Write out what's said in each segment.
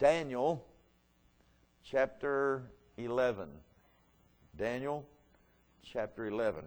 Daniel chapter 11. Daniel chapter 11.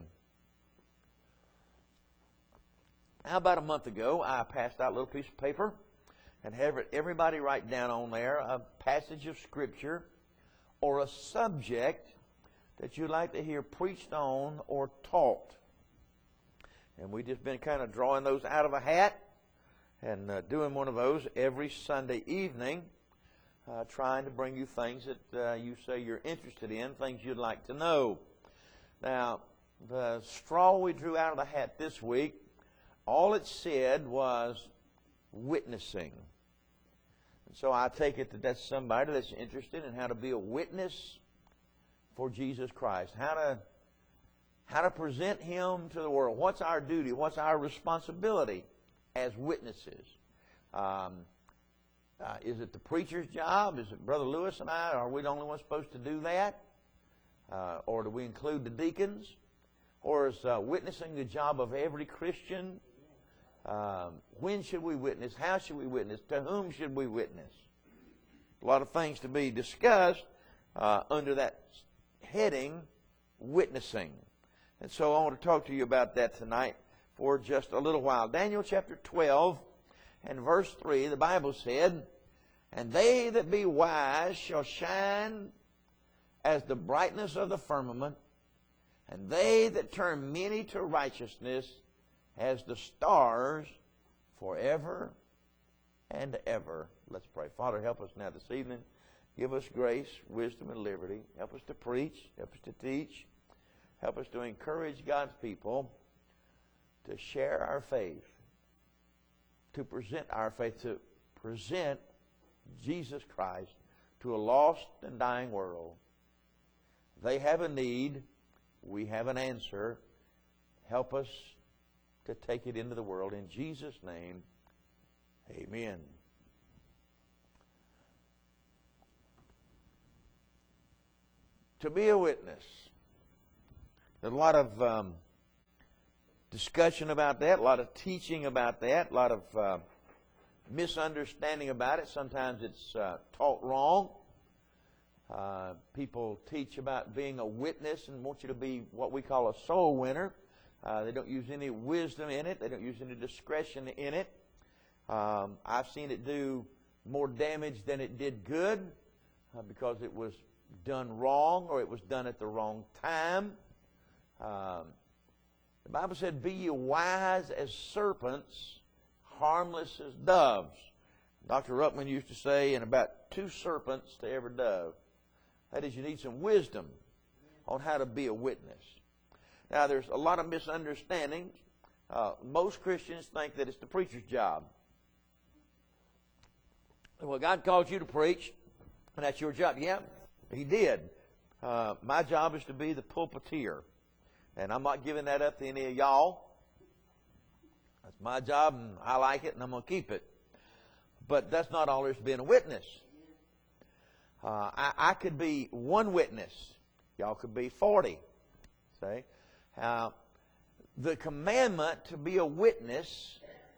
How about a month ago, I passed out a little piece of paper and had everybody write down on there a passage of Scripture or a subject that you'd like to hear preached on or taught. And we've just been kind of drawing those out of a hat and doing one of those every Sunday evening, trying to bring you things that you say you're interested in, things you'd like to know. Now, the straw we drew out of the hat this week, all it said was witnessing. And so I take it that that's somebody that's interested in how to be a witness for Jesus Christ, how to present Him to the world. What's our duty? What's our responsibility as witnesses? Is it the preacher's job? Is it Brother Lewis and I? Are we the only ones supposed to do that? Or do we include the deacons? Or is witnessing the job of every Christian? When should we witness? How should we witness? To whom should we witness? A lot of things to be discussed under that heading, witnessing. And so I want to talk to you about that tonight for just a little while. Daniel chapter 12 and verse 3, the Bible said, "And they that be wise shall shine as the brightness of the firmament, and they that turn many to righteousness as the stars forever and ever." Let's pray. Father, help us now this evening. Give us grace, wisdom, and liberty. Help us to preach. Help us to teach. Help us to encourage God's people to share our faith, to present our faith, to present Jesus Christ to a lost and dying world. They have a need. We have an answer. Help us to take it into the world. In Jesus' name, amen. To be a witness. There's a lot of discussion about that, a lot of teaching about that, a lot of misunderstanding about it. Sometimes it's taught wrong. People teach about being a witness and want you to be what we call a soul winner. They don't use any wisdom in it. They don't use any discretion in it. I've seen it do more damage than it did good because it was done wrong or it was done at the wrong time. The Bible said, "Be ye wise as serpents, harmless as doves." Dr. Ruckman used to say, "And about 2 serpents to every dove." That is, you need some wisdom on how to be a witness. Now, there's a lot of misunderstandings. Most Christians think that it's the preacher's job. Well, God called you to preach, and that's your job. Yeah, He did. My job is to be the pulpiteer, and I'm not giving that up to any of y'all. That's my job, and I like it, and I'm going to keep it. But that's not all there's being a witness. I could be one witness. Y'all could be 40. See? The commandment to be a witness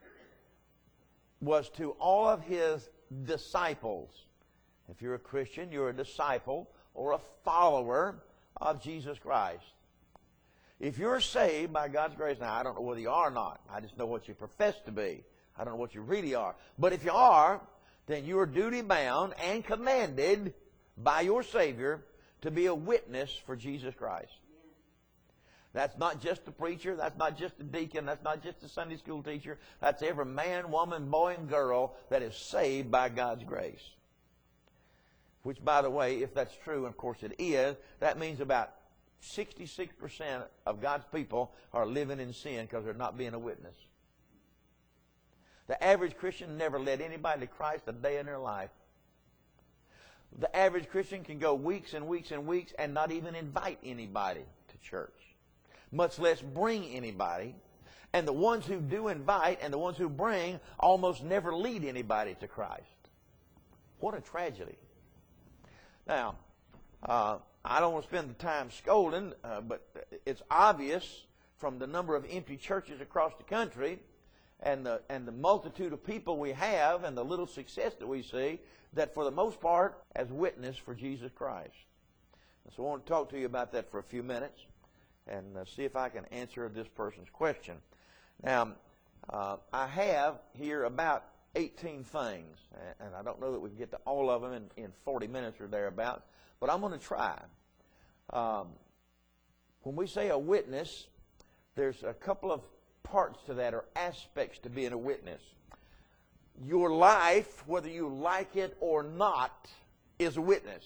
was to all of His disciples. If you're a Christian, you're a disciple or a follower of Jesus Christ. If you're saved by God's grace, now I don't know whether you are or not. I just know what you profess to be. I don't know what you really are. But if you are, then you are duty-bound and commanded by your Savior to be a witness for Jesus Christ. That's not just the preacher. That's not just the deacon. That's not just the Sunday school teacher. That's every man, woman, boy, and girl that is saved by God's grace. Which, by the way, if that's true, and of course it is, that means about 66% of God's people are living in sin because they're not being a witness. The average Christian never led anybody to Christ a day in their life. The average Christian can go weeks and weeks and weeks and not even invite anybody to church, much less bring anybody. And the ones who do invite and the ones who bring almost never lead anybody to Christ. What a tragedy. Now, I don't want to spend the time scolding, but it's obvious from the number of empty churches across the country the multitude of people we have and the little success that we see, that for the most part as witness for Jesus Christ. And so I want to talk to you about that for a few minutes and see if I can answer this person's question. Now, I have here about 18 things, and I don't know that we can get to all of them in 40 minutes or thereabouts, but I'm going to try. When we say a witness, there's a couple of parts to that, or aspects to being a witness. Your life, whether you like it or not, is a witness.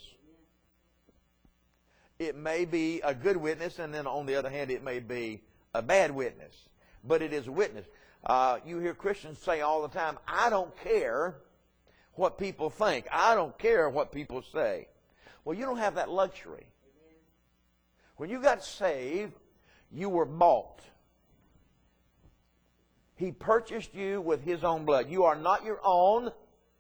It may be a good witness, and then on the other hand, it may be a bad witness. But it is a witness. You hear Christians say all the time, I don't care what people think. I don't care what people say. Well, you don't have that luxury. When you got saved, you were bought. He purchased you with His own blood. You are not your own.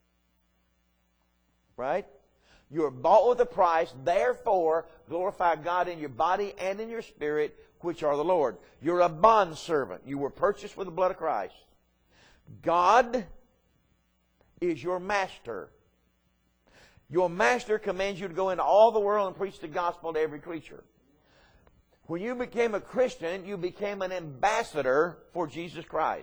Right? You are bought with a price. Therefore, glorify God in your body and in your spirit, which are the Lord. You're a bondservant. You were purchased with the blood of Christ. God is your master. Your master commands you to go into all the world and preach the gospel to every creature. When you became a Christian, you became an ambassador for Jesus Christ.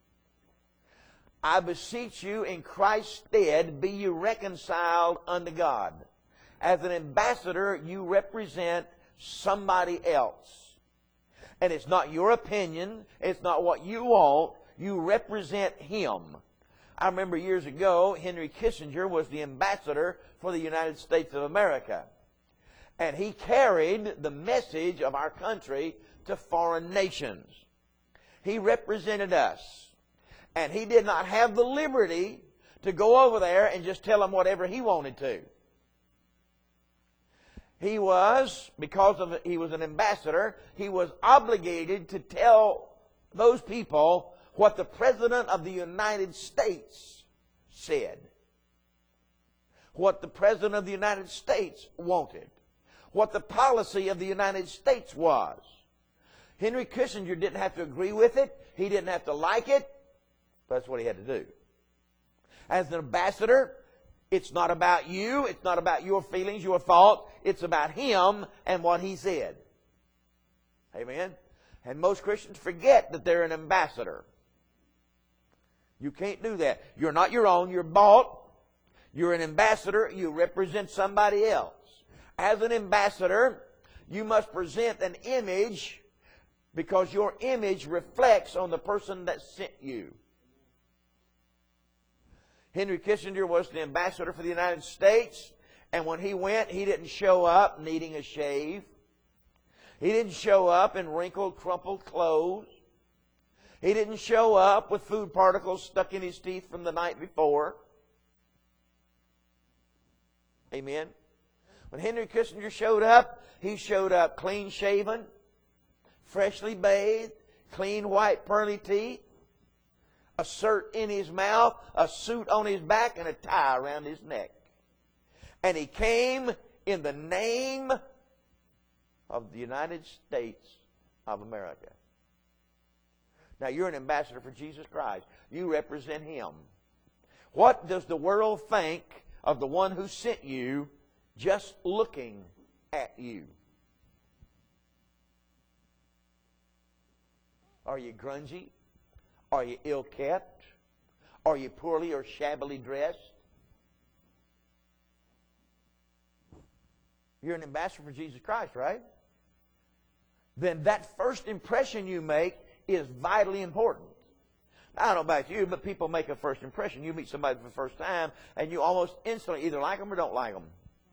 I beseech you in Christ's stead, be you reconciled unto God. As an ambassador, you represent somebody else. And it's not your opinion. It's not what you want. You represent Him. I remember years ago, Henry Kissinger was the ambassador for the United States of America. And he carried the message of our country to foreign nations. He represented us. And he did not have the liberty to go over there and just tell them whatever he wanted to. He was, because he was an ambassador, he was obligated to tell those people what the President of the United States said. What the President of the United States wanted. What the policy of the United States was. Henry Kissinger didn't have to agree with it. He didn't have to like it. That's what he had to do. As an ambassador, it's not about you. It's not about your feelings, your thoughts. It's about Him and what He said. Amen? And most Christians forget that they're an ambassador. You can't do that. You're not your own. You're bought. You're an ambassador. You represent somebody else. As an ambassador, you must present an image because your image reflects on the person that sent you. Henry Kissinger was the ambassador for the United States, and when he went, he didn't show up needing a shave. He didn't show up in wrinkled, crumpled clothes. He didn't show up with food particles stuck in his teeth from the night before. Amen? When Henry Kissinger showed up, he showed up clean-shaven, freshly bathed, clean white pearly teeth, a cert in his mouth, a suit on his back, and a tie around his neck. And he came in the name of the United States of America. Now, you're an ambassador for Jesus Christ. You represent Him. What does the world think of the one who sent you just looking at you? Are you grungy? Are you ill-kept? Are you poorly or shabbily dressed? You're an ambassador for Jesus Christ, right? Then that first impression you make is vitally important. Now, I don't know about you, but people make a first impression. You meet somebody for the first time, and you almost instantly either like them or don't like them.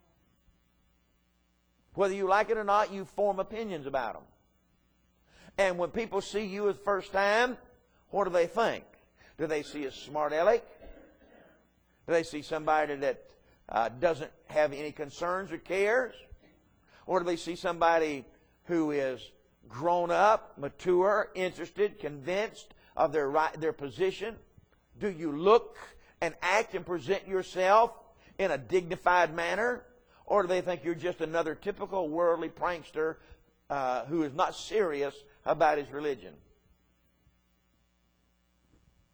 Whether you like it or not, you form opinions about them. And when people see you the first time, what do they think? Do they see a smart aleck? Do they see somebody that doesn't have any concerns or cares? Or do they see somebody who is grown up, mature, interested, convinced of their position? Do you look and act and present yourself in a dignified manner? Or do they think you're just another typical worldly prankster who is not serious about his religion?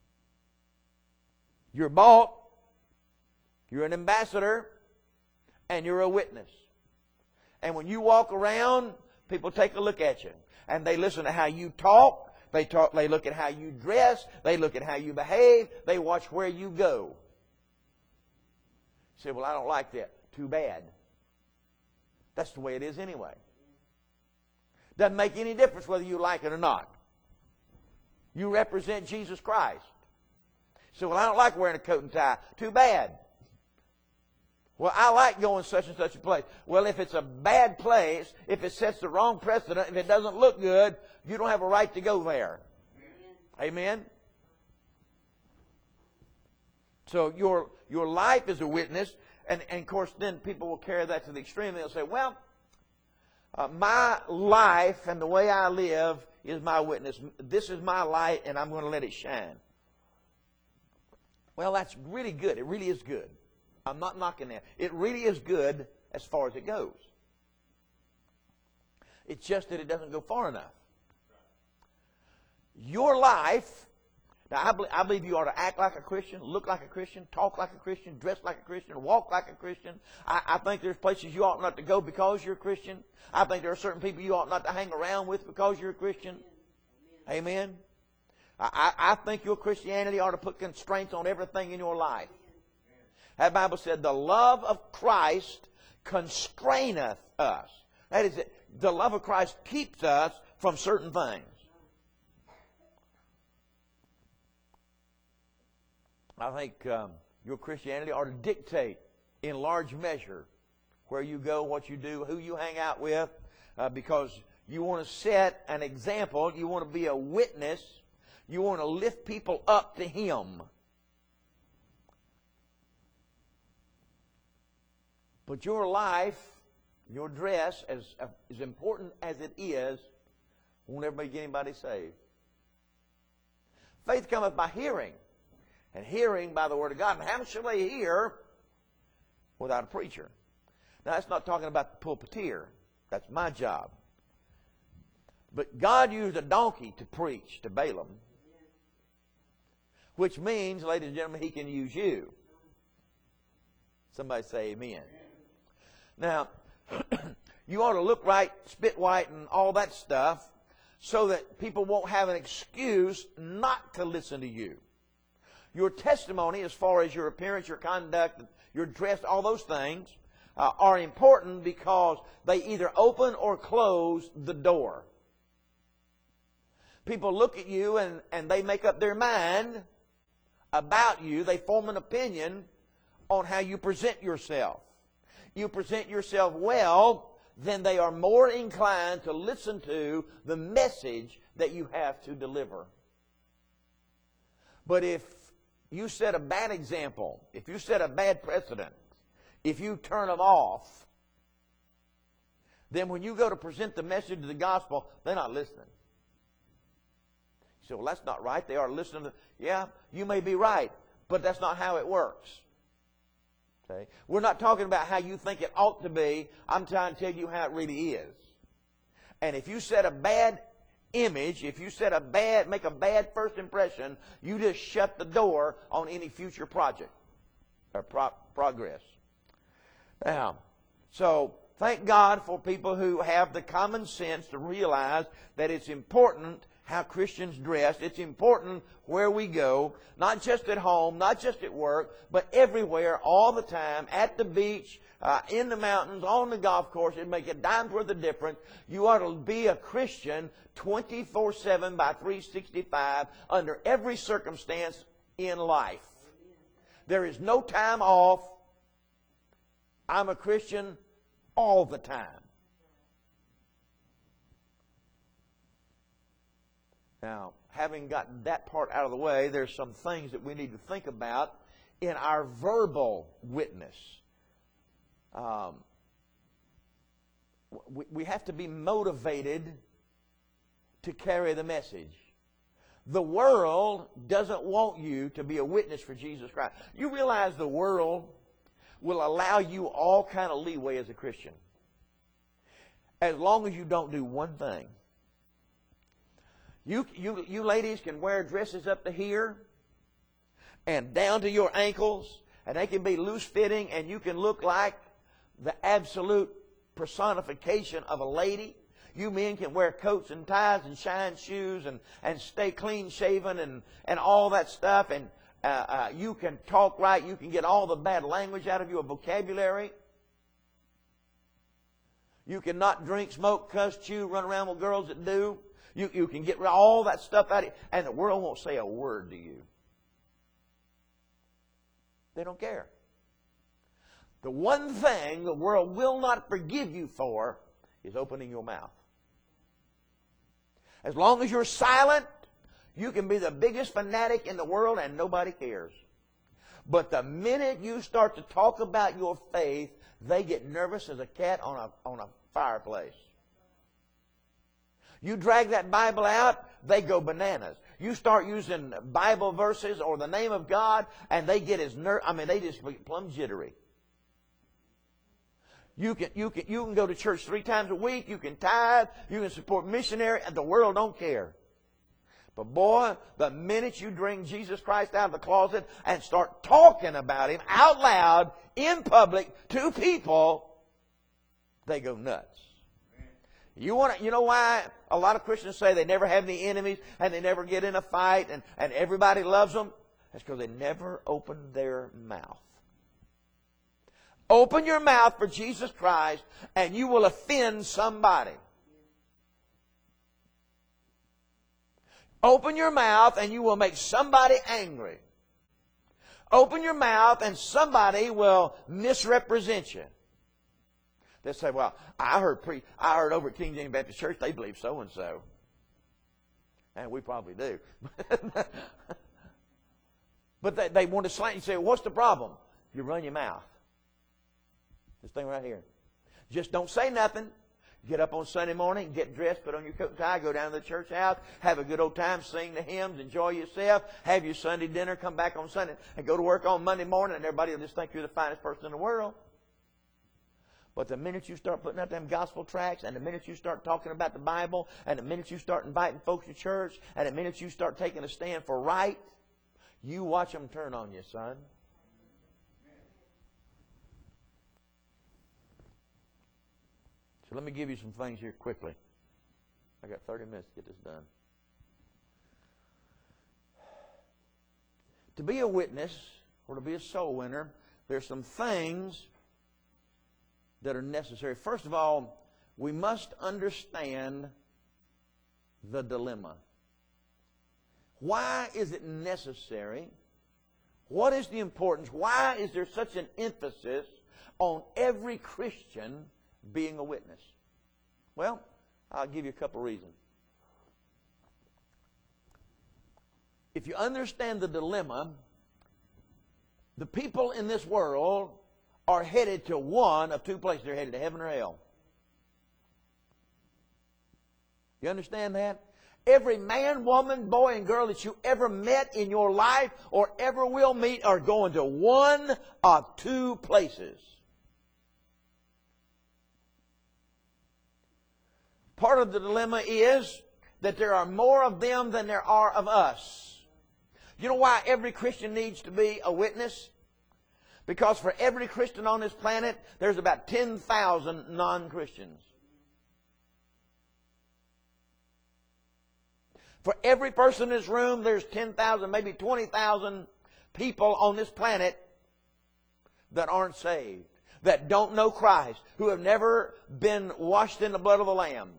You're bought, you're an ambassador, and you're a witness. And when you walk around, people take a look at you. And they listen to how you talk. They look at how you dress. They look at how you behave. They watch where you go. You say, well, I don't like that. Too bad. That's the way it is anyway. Doesn't make any difference whether you like it or not. You represent Jesus Christ. So, well, I don't like wearing a coat and tie. Too bad. Well, I like going such and such a place. Well, if it's a bad place, if it sets the wrong precedent, if it doesn't look good, you don't have a right to go there. Amen? So your life is a witness, and of course then people will carry that to the extreme. They'll say, well, my life and the way I live is my witness. This is my light, and I'm going to let it shine. Well, that's really good. It really is good. I'm not knocking that. It really is good as far as it goes. It's just that it doesn't go far enough. Your life, now I believe you ought to act like a Christian, look like a Christian, talk like a Christian, dress like a Christian, walk like a Christian. I think there's places you ought not to go because you're a Christian. I think there are certain people you ought not to hang around with because you're a Christian. Amen? I think your Christianity ought to put constraints on everything in your life. That Bible said, the love of Christ constraineth us. That is it. The love of Christ keeps us from certain things. I think your Christianity ought to dictate in large measure where you go, what you do, who you hang out with, because you want to set an example. You want to be a witness. You want to lift people up to Him. But your life, your dress, as important as it is, won't ever get anybody saved. Faith cometh by hearing, and hearing by the Word of God. And how shall they hear without a preacher? Now, that's not talking about the pulpiteer. That's my job. But God used a donkey to preach to Balaam, which means, ladies and gentlemen, He can use you. Somebody say amen. Now, you ought to look right, spit white, and all that stuff so that people won't have an excuse not to listen to you. Your testimony, as far as your appearance, your conduct, your dress, all those things, are important because they either open or close the door. People look at you and they make up their mind about you. They form an opinion on how you present yourself. You present yourself well, then they are more inclined to listen to the message that you have to deliver. But if you set a bad example, if you set a bad precedent, if you turn them off, then when you go to present the message of the gospel, they're not listening. You say, well, that's not right. They are listening to, yeah, you may be right, but that's not how it works. Okay? We're not talking about how you think it ought to be. I'm trying to tell you how it really is. And if you set a bad image, if you make a bad first impression, you just shut the door on any future project or progress. Now, so thank God for people who have the common sense to realize that it's important how Christians dress. It's important where we go, not just at home, not just at work, but everywhere, all the time, at the beach, in the mountains, on the golf course. It'd make a dime's worth of difference. You ought to be a Christian 24/7 by 365 under every circumstance in life. There is no time off. I'm a Christian all the time. Now, having gotten that part out of the way, there's some things that we need to think about in our verbal witness. We have to be motivated to carry the message. The world doesn't want you to be a witness for Jesus Christ. You realize the world will allow you all kind of leeway as a Christian, as long as you don't do one thing. You ladies can wear dresses up to here, and down to your ankles, and they can be loose-fitting, and you can look like the absolute personification of a lady. You men can wear coats and ties and shine shoes and stay clean-shaven and all that stuff, and you can talk right. You can get all the bad language out of your vocabulary. You can not drink, smoke, cuss, chew, run around with girls that do. You can get all that stuff out of you, and the world won't say a word to you. They don't care. The one thing the world will not forgive you for is opening your mouth. As long as you're silent, you can be the biggest fanatic in the world and nobody cares. But the minute you start to talk about your faith, they get nervous as a cat on a fireplace. You drag that Bible out, they go bananas. You start using Bible verses or the name of God, and they get they just get plumb jittery. You can go to church 3 times a week. You can tithe. You can support missionary, and the world don't care. But boy, the minute you bring Jesus Christ out of the closet and start talking about Him out loud in public to people, they go nuts. You know why a lot of Christians say they never have any enemies and they never get in a fight and everybody loves them? That's because they never open their mouth. Open your mouth for Jesus Christ and you will offend somebody. Open your mouth and you will make somebody angry. Open your mouth and somebody will misrepresent you. They say, well, I heard over at King James Baptist Church they believe so and so. And we probably do. But they want to slant you and say, well, what's the problem? You run your mouth. This thing right here. Just don't say nothing. Get up on Sunday morning, get dressed, put on your coat and tie, go down to the church house, have a good old time, sing the hymns, enjoy yourself, have your Sunday dinner, come back on Sunday, and go to work on Monday morning, and everybody will just think you're the finest person in the world. But the minute you start putting out them gospel tracts, and the minute you start talking about the Bible, and the minute you start inviting folks to church, and the minute you start taking a stand for right, you watch them turn on you, son. So let me give you some things here quickly. I got 30 minutes to get this done. To be a witness or to be a soul winner, there's some things that are necessary. First of all, we must understand the dilemma. Why is it necessary? What is the importance? Why is there such an emphasis on every Christian being a witness? Well, I'll give you a couple reasons. If you understand the dilemma, the people in this world are headed to one of 2 places. They're headed to heaven or hell. You understand that? Every man, woman, boy, and girl that you ever met in your life or ever will meet are going to one of 2 places. Part of the dilemma is that there are more of them than there are of us. You know why every Christian needs to be a witness? Because for every Christian on this planet, there's about 10,000 non-Christians. For every person in this room, there's 10,000, maybe 20,000 people on this planet that aren't saved, that don't know Christ, who have never been washed in the blood of the Lamb.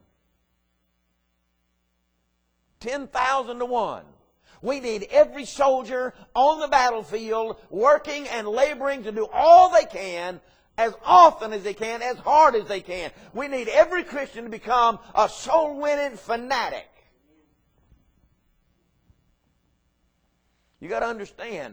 10,000 to 1. We need every soldier on the battlefield working and laboring to do all they can, as often as they can, as hard as they can. We need every Christian to become a soul-winning fanatic. You got to understand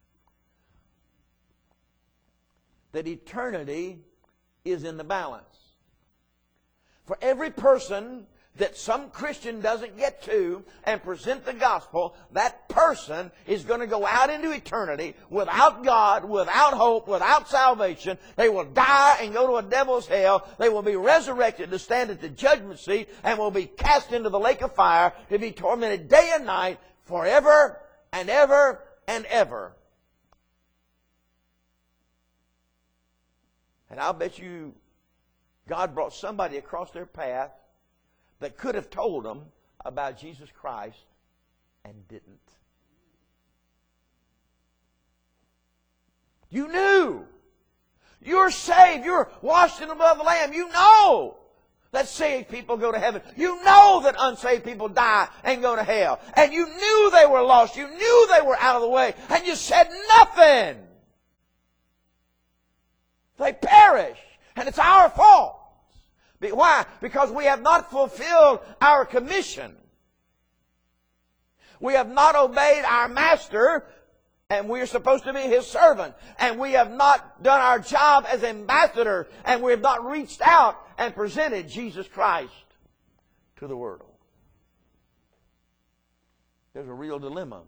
that eternity is in the balance. For every person that some Christian doesn't get to and present the gospel, that person is going to go out into eternity without God, without hope, without salvation. They will die and go to a devil's hell. They will be resurrected to stand at the judgment seat and will be cast into the lake of fire to be tormented day and night forever and ever and ever. And I'll bet you God brought somebody across their path that could have told them about Jesus Christ and didn't. You knew. You're saved. You're washed in the blood of the Lamb. You know that saved people go to heaven. You know that unsaved people die and go to hell. And you knew they were lost. You knew they were out of the way. And you said nothing. They perish. And it's our fault. Why? Because we have not fulfilled our commission. We have not obeyed our master, and we are supposed to be his servant. And we have not done our job as ambassadors, and we have not reached out and presented Jesus Christ to the world. There's a real dilemma.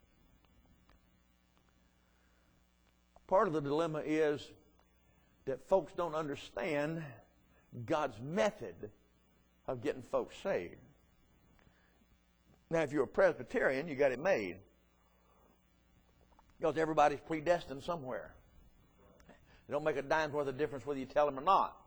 Part of the dilemma is that folks don't understand God's method of getting folks saved. Now, if you're a Presbyterian, you got it made. Because everybody's predestined somewhere. It don't make a dime's worth of difference whether you tell them or not.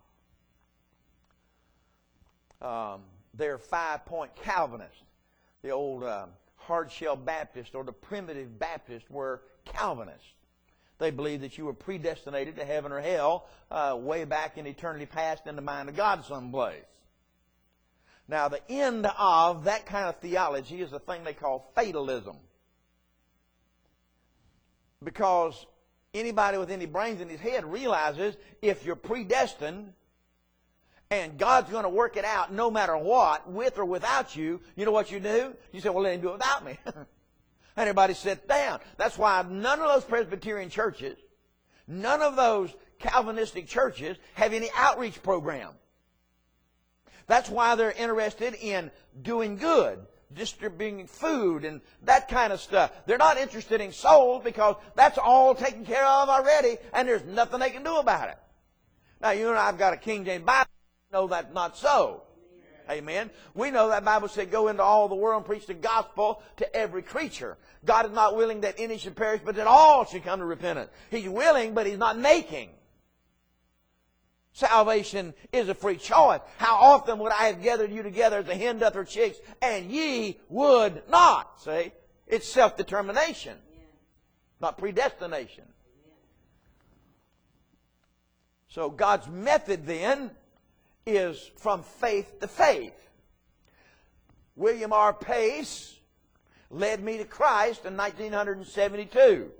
They're 5-point Calvinists. The old hard-shell Baptist or the primitive Baptist were Calvinists. They believed that you were predestinated to heaven or hell way back in eternity past in the mind of God someplace. Now, the end of that kind of theology is a thing they call fatalism. Because anybody with any brains in his head realizes if you're predestined and God's going to work it out no matter what, with or without you, you know what you do? You say, well, let him do it without me. And everybody sits down. That's why none of those Presbyterian churches, none of those Calvinistic churches have any outreach program. That's why they're interested in doing good, distributing food and that kind of stuff. They're not interested in souls because that's all taken care of already and there's nothing they can do about it. Now, you and I have got a King James Bible. We know that's not so. Amen. We know that Bible said, go into all the world and preach the gospel to every creature. God is not willing that any should perish, but that all should come to repentance. He's willing, but He's not making. Salvation is a free choice. How often would I have gathered you together as a hen doth her chicks, and ye would not? See? It's self-determination, not predestination. So God's method then is from faith to faith. William R. Pace led me to Christ in 1972.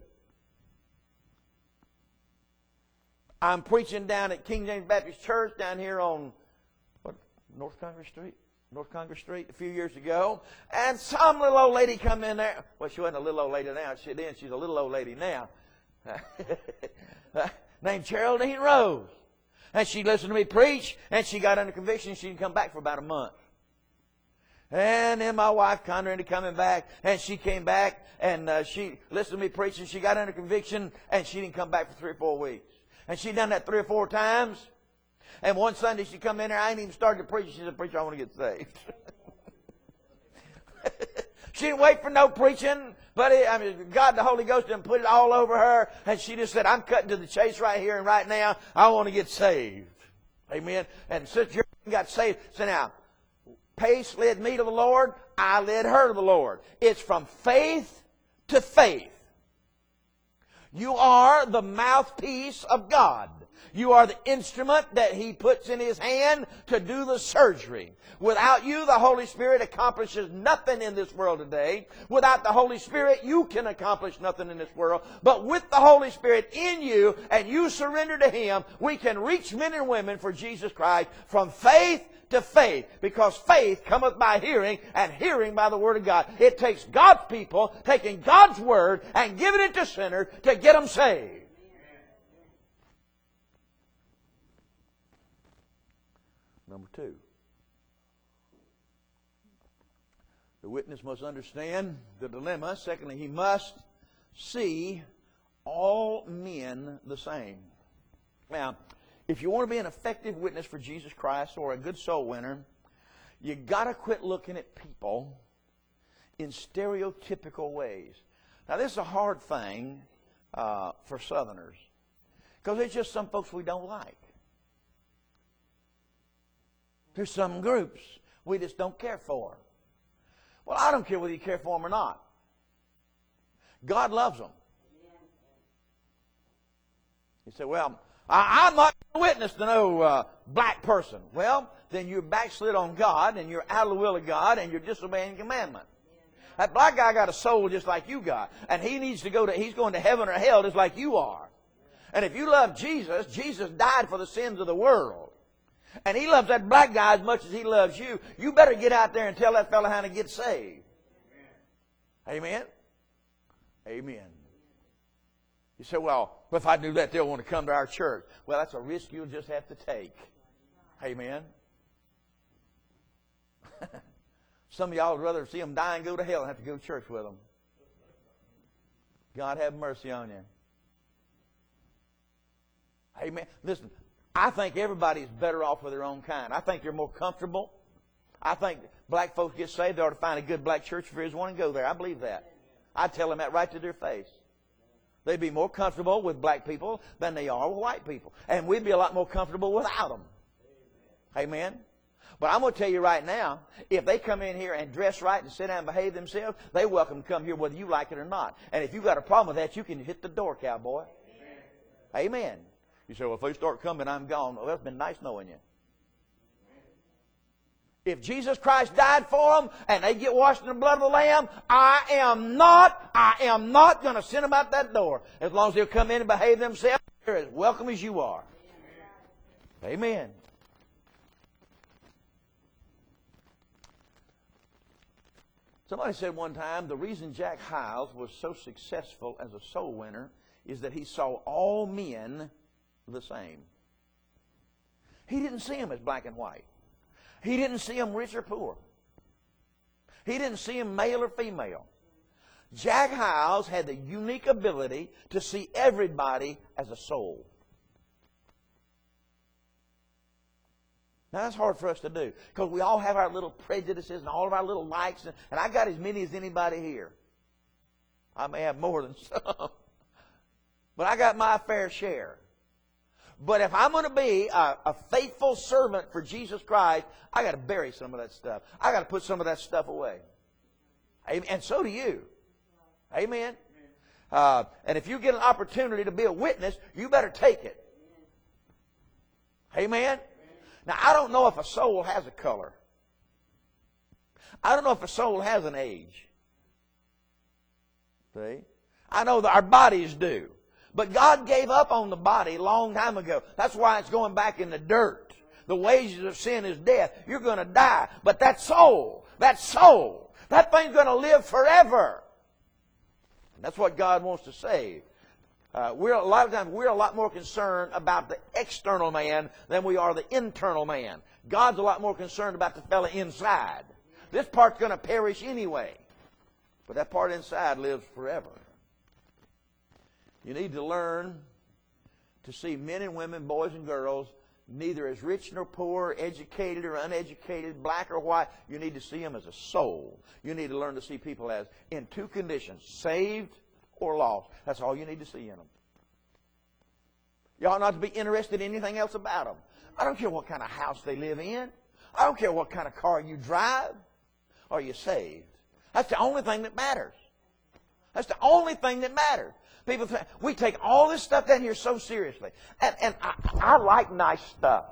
I'm preaching down at King James Baptist Church down here on North Congress Street a few years ago, and some little old lady come in there. Well, she wasn't a little old lady now. She's a little old lady now. Named Geraldine Rose. And she listened to me preach, and she got under conviction. She didn't come back for about a month. And then my wife conned her into coming back, and she came back, and she listened to me preach, and she got under conviction, and she didn't come back for 3 or 4 weeks. And she done that 3 or 4 times. And one Sunday she come in there, I ain't even started to preach. She said, preacher, I want to get saved. She didn't wait for no preaching, but God, the Holy Ghost, didn't put it all over her. And she just said, I'm cutting to the chase right here and right now. I want to get saved. Amen. And Sister Geraldine got saved. So now, Pace led me to the Lord. I led her to the Lord. It's from faith to faith. You are the mouthpiece of God. You are the instrument that He puts in His hand to do the surgery. Without you, the Holy Spirit accomplishes nothing in this world today. Without the Holy Spirit, you can accomplish nothing in this world. But with the Holy Spirit in you, and you surrender to Him, we can reach men and women for Jesus Christ from faith to faith, because faith cometh by hearing, and hearing by the Word of God. It takes God's people taking God's Word and giving it to sinners to get them saved. Number 2. The witness must understand the dilemma. Secondly, he must see all men the same. Now, if you want to be an effective witness for Jesus Christ or a good soul winner, you got to quit looking at people in stereotypical ways. Now, this is a hard thing for Southerners. Because there's just some folks we don't like. There's some groups we just don't care for. Well, I don't care whether you care for them or not. God loves them. You say, well, I'm not a witness to no black person. Well, then you're backslid on God, and you're out of the will of God, and you're disobeying commandment. That black guy got a soul just like you got. And he needs to he's going to heaven or hell just like you are. And if you love Jesus, Jesus died for the sins of the world. And He loves that black guy as much as He loves you. You better get out there and tell that fella how to get saved. Amen? Amen. You say, well, if I do that, they'll want to come to our church. Well, that's a risk you'll just have to take. Amen? Some of y'all would rather see them die and go to hell than have to go to church with them. God have mercy on you. Amen. Listen, I think everybody's better off with their own kind. I think they're more comfortable. I think black folks get saved, they ought to find a good black church if there is one and go there. I believe that. I tell them that right to their face. They'd be more comfortable with black people than they are with white people. And we'd be a lot more comfortable without them. Amen. But I'm going to tell you right now, if they come in here and dress right and sit down and behave themselves, they're welcome to come here whether you like it or not. And if you've got a problem with that, you can hit the door, cowboy. Amen. You say, well, if they start coming, I'm gone. Well, it's been nice knowing you. If Jesus Christ died for them and they get washed in the blood of the Lamb, I am not going to send them out that door. As long as they'll come in and behave themselves, they're as welcome as you are. Amen. Somebody said one time, the reason Jack Hyles was so successful as a soul winner is that he saw all men the same. He didn't see them as black and white. He didn't see them rich or poor. He didn't see them male or female. Jack Hyles had the unique ability to see everybody as a soul. Now, that's hard for us to do because we all have our little prejudices and all of our little likes, and I got as many as anybody here. I may have more than some, but I got my fair share. But if I'm going to be a faithful servant for Jesus Christ, I got to bury some of that stuff. I got to put some of that stuff away. And so do you. Amen. And if you get an opportunity to be a witness, you better take it. Amen. Now, I don't know if a soul has a color. I don't know if a soul has an age. See? I know that our bodies do. But God gave up on the body a long time ago. That's why it's going back in the dirt. The wages of sin is death. You're going to die. But that soul, that thing's going to live forever. And that's what God wants to save. A lot of times we're a lot more concerned about the external man than we are the internal man. God's a lot more concerned about the fella inside. This part's going to perish anyway. But that part inside lives forever. You need to learn to see men and women, boys and girls, neither as rich nor poor, educated or uneducated, black or white. You need to see them as a soul. You need to learn to see people as in two conditions, saved or lost. That's all you need to see in them. You ought not to be interested in anything else about them. I don't care what kind of house they live in. I don't care what kind of car you drive. Are you saved? That's the only thing that matters. That's the only thing that matters. People think, we take all this stuff down here so seriously. And I like nice stuff.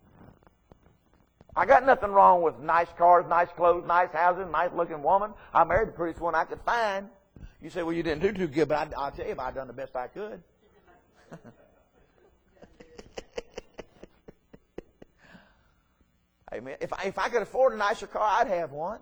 I got nothing wrong with nice cars, nice clothes, nice houses, nice looking woman. I married the prettiest one I could find. You say, well, you didn't do too good, but I'll tell you, I've done the best I could. Amen. If I could afford a nicer car, I'd have one.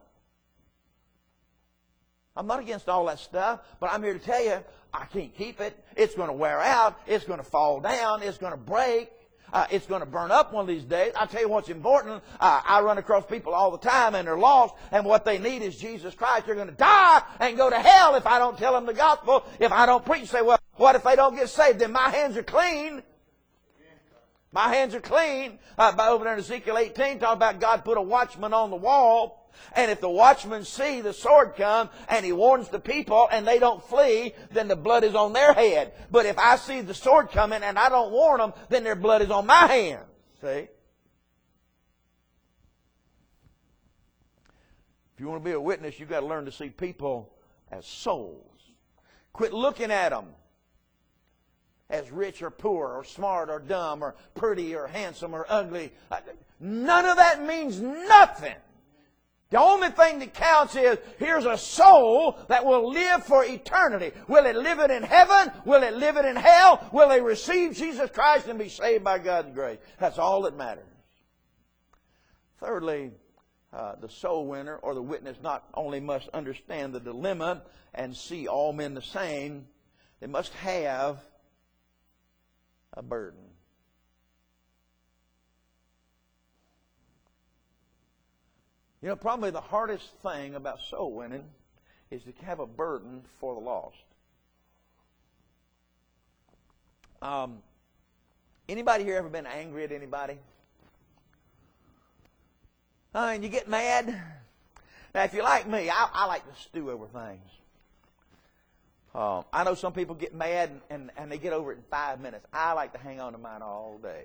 I'm not against all that stuff, but I'm here to tell you, I can't keep it. It's going to wear out. It's going to fall down. It's going to break. It's going to burn up one of these days. I'll tell you what's important. I run across people all the time, and they're lost, and what they need is Jesus Christ. They're going to die and go to hell if I don't tell them the gospel, if I don't preach. Say, well, what if they don't get saved? Then my hands are clean. My hands are clean. By over there in Ezekiel 18, talking about God put a watchman on the wall. And if the watchmen see the sword come and he warns the people and they don't flee, then the blood is on their head. But if I see the sword coming and I don't warn them, then their blood is on my hands. See? If you want to be a witness, you've got to learn to see people as souls. Quit looking at them as rich or poor or smart or dumb or pretty or handsome or ugly. None of that means nothing. The only thing that counts is, here's a soul that will live for eternity. Will it live it in heaven? Will it live it in hell? Will they receive Jesus Christ and be saved by God's grace? That's all that matters. Thirdly, the soul winner or the witness not only must understand the dilemma and see all men the same, they must have a burden. You know, probably the hardest thing about soul winning is to have a burden for the lost. Anybody here ever been angry at anybody? And you get mad? Now, if you're like me, I like to stew over things. I know some people get mad and they get over it in 5 minutes. I like to hang on to mine all day.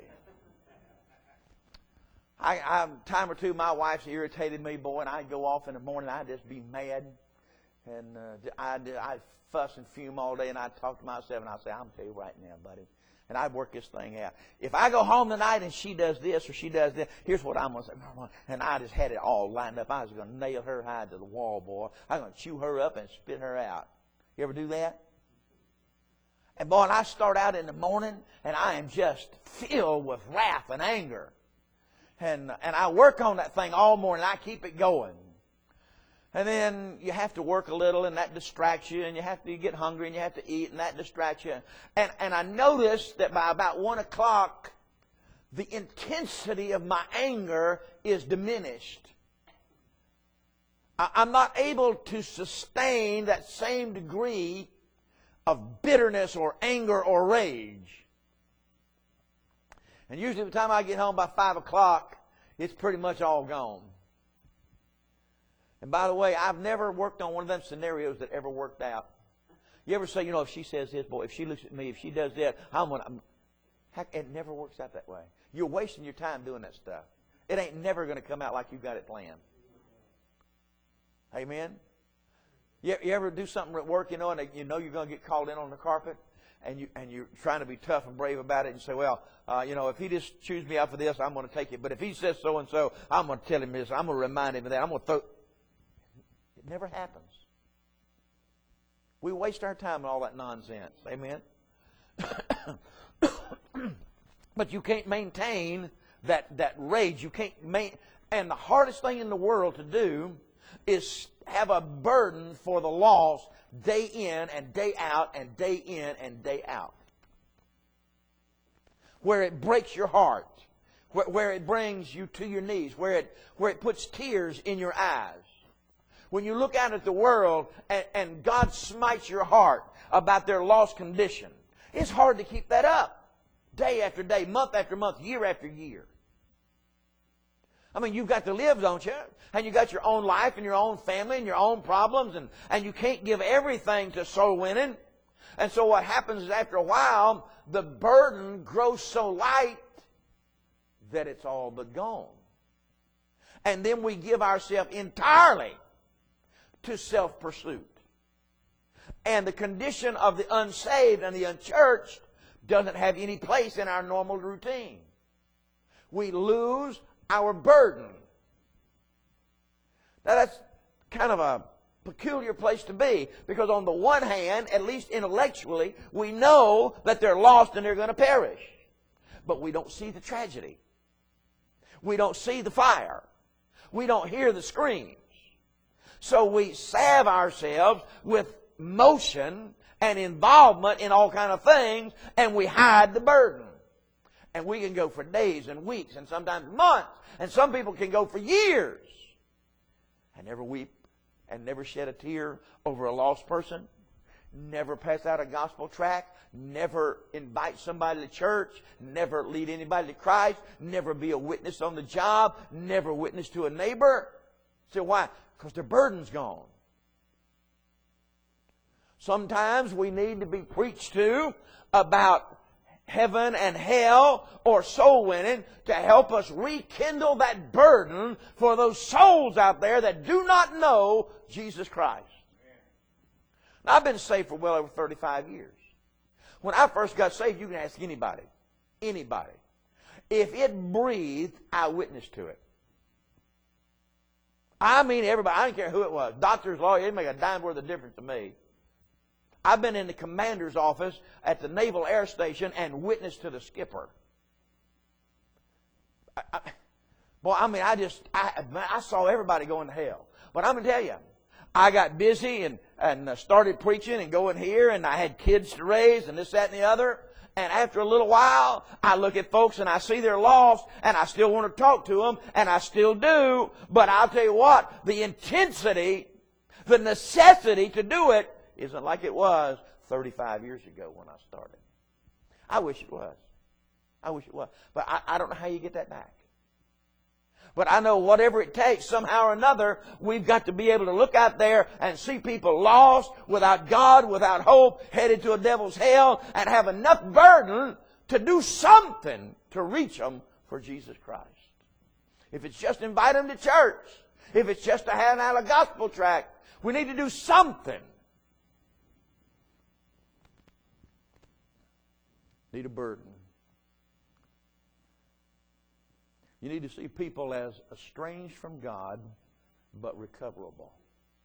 Time or two, my wife's irritated me, boy, and I'd go off in the morning, I'd just be mad. And I'd fuss and fume all day, and I'd talk to myself, and I'd say, I'm going to tell you right now, buddy. And I'd work this thing out. If I go home tonight and she does this or she does that, here's what I'm going to say. And I just had it all lined up. I was going to nail her hide to the wall, boy. I'm going to chew her up and spit her out. You ever do that? And boy, and I start out in the morning, and I am just filled with wrath and anger. And I work on that thing all morning. I keep it going. And then you have to work a little, and that distracts you, and you get hungry, and you have to eat, and that distracts you. And I noticed that by about 1 o'clock, the intensity of my anger is diminished. I'm not able to sustain that same degree of bitterness or anger or rage. And usually by the time I get home by 5 o'clock, it's pretty much all gone. And by the way, I've never worked on one of them scenarios that ever worked out. You ever say, if she says this, boy, if she looks at me, if she does that, heck, it never works out that way. You're wasting your time doing that stuff. It ain't never going to come out like you got it planned. Amen? You ever do something at work, and you're going to get called in on the carpet? And you're trying to be tough and brave about it and say, well, if he just chews me out for this, I'm going to take it. But if he says so and so, I'm going to tell him this. I'm going to remind him of that. I'm going to throw. It never happens. We waste our time on all that nonsense. Amen? But you can't maintain that rage. You can't and the hardest thing in the world to do is have a burden for the lost day in and day out and day in and day out. Where it breaks your heart. Where it brings you to your knees. Where it puts tears in your eyes. When you look out at the world and God smites your heart about their lost condition, it's hard to keep that up. Day after day, month after month, year after year. I mean, you've got to live, don't you? And you've got your own life and your own family and your own problems, and you can't give everything to soul winning. And so what happens is after a while, the burden grows so light that it's all but gone. And then we give ourselves entirely to self-pursuit. And the condition of the unsaved and the unchurched doesn't have any place in our normal routine. We lose our burden. Now that's kind of a peculiar place to be, because on the one hand, at least intellectually, we know that they're lost and they're going to perish. But we don't see the tragedy. We don't see the fire. We don't hear the screams. So we salve ourselves with motion and involvement in all kind of things, and we hide the burden. And we can go for days and weeks and sometimes months. And some people can go for years and never weep and never shed a tear over a lost person. never pass out a gospel tract, never invite somebody to church, never lead anybody to Christ, never be a witness on the job, never witness to a neighbor. So why? Because their burden's gone. Sometimes we need to be preached to about heaven and hell or soul winning to help us rekindle that burden for those souls out there that do not know Jesus Christ. Now, I've been saved for well over 35 years. When I first got saved, you can ask anybody. Anybody. If it breathed, I witnessed to it. I mean everybody. I don't care who it was. Doctors, lawyers, it make a dime worth of difference to me. I've been in the commander's office at the Naval Air Station and witnessed to the skipper. I saw everybody going to hell. But I'm going to tell you, I got busy and started preaching and going here, and I had kids to raise and this, that, and the other. And after a little while, I look at folks and I see they're lost, and I still want to talk to them, and I still do. But I'll tell you what, the intensity, the necessity to do it isn't like it was 35 years ago when I started. I wish it was. I wish it was. But I don't know how you get that back. But I know whatever it takes, somehow or another, we've got to be able to look out there and see people lost, without God, without hope, headed to a devil's hell, and have enough burden to do something to reach them for Jesus Christ. If it's just invite them to church, if it's just to hand out a gospel tract, we need to do something. Need a burden. You need to see people as estranged from God, but recoverable.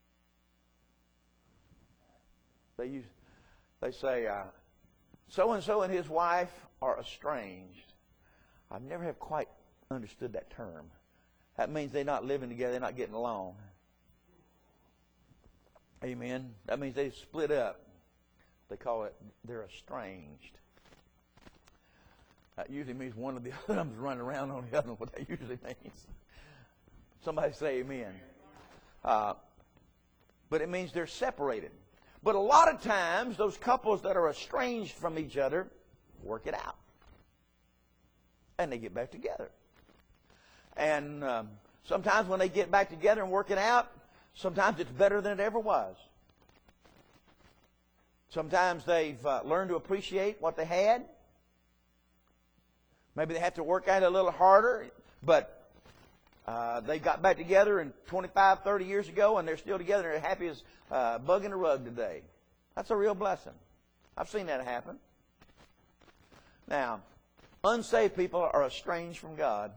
They say, so-and-so and his wife are estranged. I never have quite understood that term. That means they're not living together, they're not getting along. Amen. That means they split up. They call it, they're estranged. That usually means one of the other one's running around on the other one, what that usually means. Somebody say amen. But it means they're separated. But a lot of times, those couples that are estranged from each other work it out. And they get back together. And sometimes when they get back together and work it out, sometimes it's better than it ever was. Sometimes they've learned to appreciate what they had. Maybe they have to work at it a little harder, but they got back together 25, 30 years ago, and they're still together and they're happy as a bug in a rug today. That's a real blessing. I've seen that happen. Now, unsaved people are estranged from God,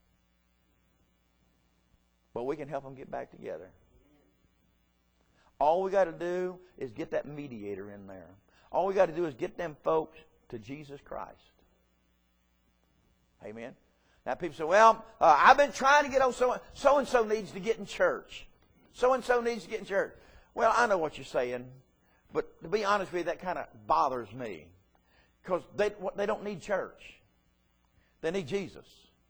but we can help them get back together. All we got to do is get that mediator in there. All we got to do is get them folks to Jesus Christ. Amen. Now people say, well, I've been trying to get on so-and-so needs to get in church. So-and-so needs to get in church. Well, I know what you're saying, but to be honest with you, that kind of bothers me. Because they don't need church. They need Jesus.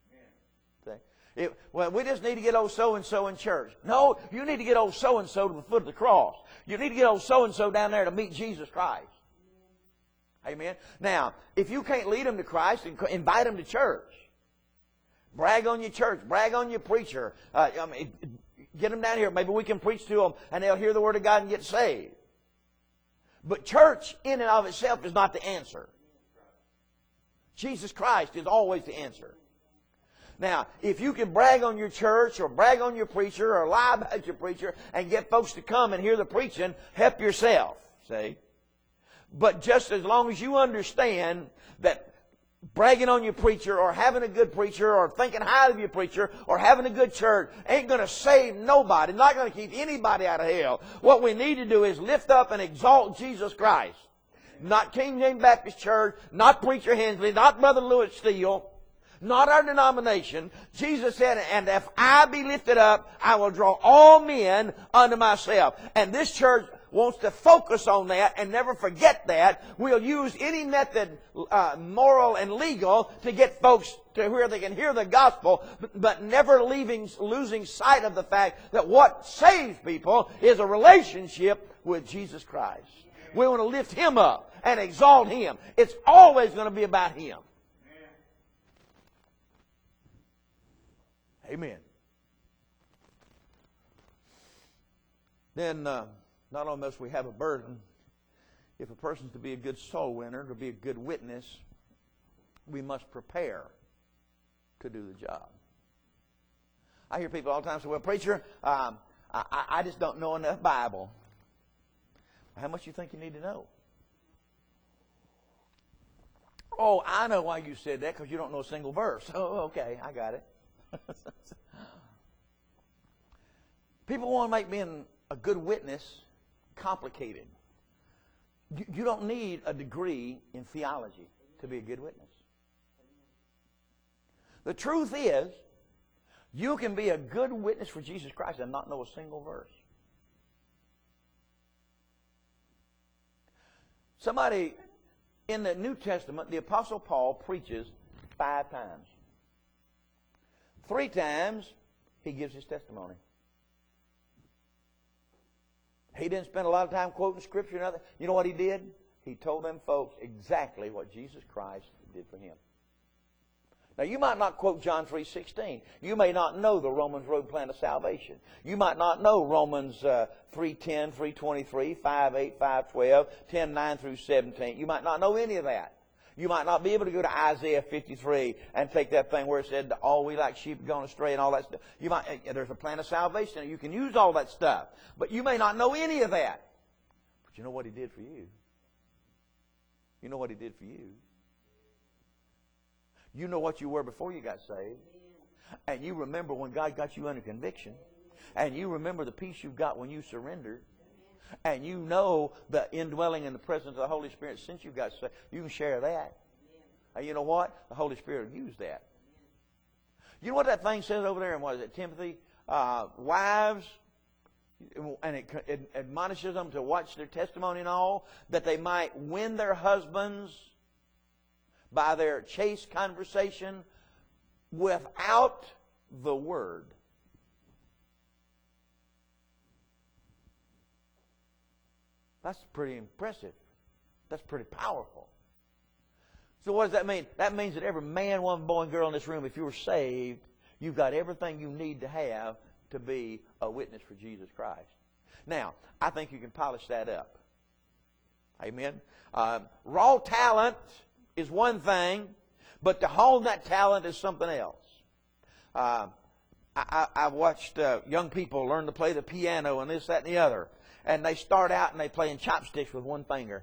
Well, we just need to get old so-and-so in church. No, you need to get old so-and-so to the foot of the cross. You need to get old so-and-so down there to meet Jesus Christ. Amen. Now, if you can't lead them to Christ, invite them to church. Brag on your church. Brag on your preacher. Get them down here. Maybe we can preach to them and they'll hear the Word of God and get saved. But church in and of itself is not the answer. Jesus Christ is always the answer. Now, if you can brag on your church or brag on your preacher or lie about your preacher and get folks to come and hear the preaching, help yourself. See? But just as long as you understand that bragging on your preacher or having a good preacher or thinking highly of your preacher or having a good church ain't going to save nobody, not going to keep anybody out of hell. What we need to do is lift up and exalt Jesus Christ. Not King James Baptist Church, not Preacher Hensley, not Brother Lewis Steele, not our denomination. Jesus said, and if I be lifted up, I will draw all men unto myself. And this church wants to focus on that and never forget that. We'll use any method, moral and legal, to get folks to where they can hear the gospel, but never losing sight of the fact that what saves people is a relationship with Jesus Christ. We want to lift Him up and exalt Him. It's always going to be about Him. Amen. Then, not only must we have a burden, if a person's to be a good soul winner, to be a good witness, we must prepare to do the job. I hear people all the time say, well, preacher, I just don't know enough Bible. How much do you think you need to know? Oh, I know why you said that, because you don't know a single verse. Oh, okay, I got it. People want to make being a good witness complicated. You don't need a degree in theology to be a good witness. The truth is, you can be a good witness for Jesus Christ and not know a single verse. Somebody in the New Testament, the Apostle Paul preaches 5 times. 3 times, he gives his testimony. He didn't spend a lot of time quoting Scripture and other. You know what he did? He told them folks exactly what Jesus Christ did for him. Now, you might not quote John 3:16. You may not know the Romans road plan of salvation. You might not know Romans 3:10, 3:23, 5:8, 5:12, 10:9 through 17. You might not know any of that. You might not be able to go to Isaiah 53 and take that thing where it said, all we like sheep gone astray and all that stuff. There's a plan of salvation. You can use all that stuff. But you may not know any of that. But you know what He did for you? You know what He did for you? You know what you were before you got saved. And you remember when God got you under conviction. And you remember the peace you got when you surrendered. And you know the indwelling in the presence of the Holy Spirit since you got saved. You can share that. And you know what? The Holy Spirit will use that. You know what that thing says over there in, what is it, Timothy? Wives, and it admonishes them to watch their testimony and all, that they might win their husbands by their chaste conversation without the word. That's pretty impressive. That's pretty powerful. So what does that mean? That means that every man, woman, boy, and girl in this room, if you were saved, you've got everything you need to have to be a witness for Jesus Christ. Now, I think you can polish that up. Amen? Raw talent is one thing, but to hone that talent is something else. I've watched young people learn to play the piano and this, that, and the other. And they start out and they play in chopsticks with one finger.